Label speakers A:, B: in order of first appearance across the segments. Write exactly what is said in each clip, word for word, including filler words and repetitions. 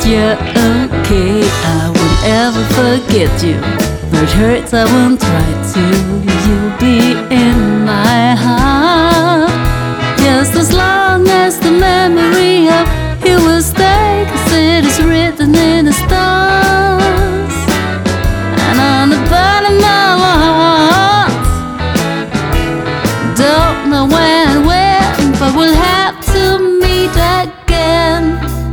A: you're okay, I won't ever forget you. But it hurts, I won't try to. You'll be in my heart just as long as the memory of you will stay, 'cause it is written in the stars and on the bottom of our hearts. Don't know when, when, but we'll have to meet again.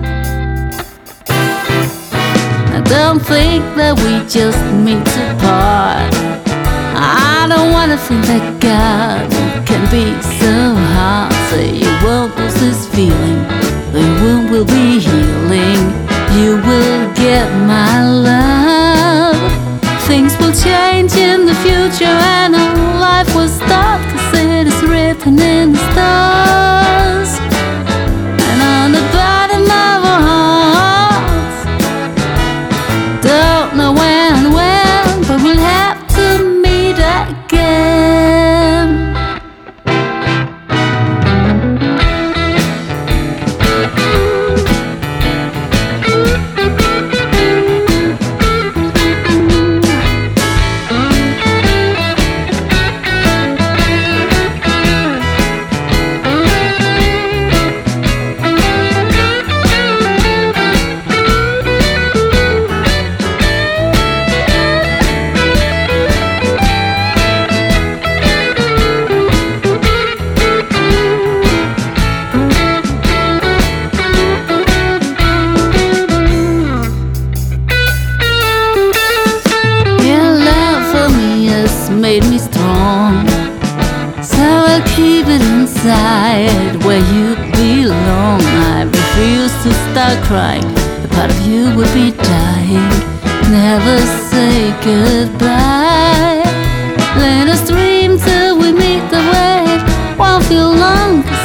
A: I don't think that we just meet to part. I don't wanna think that God can be so hard. So you won't lose this feeling, the wound will be healing. You will get my love. Things will change in the future and our life will start, 'cause it is written in the stars and on the bottom of our hearts. Don't know when, when, but we'll have to meet again. Made me strong, so I'll keep it inside where you belong. I refuse to start crying, a part of you will be dying. Never say goodbye. Let us dream till we meet the way. Won't feel long,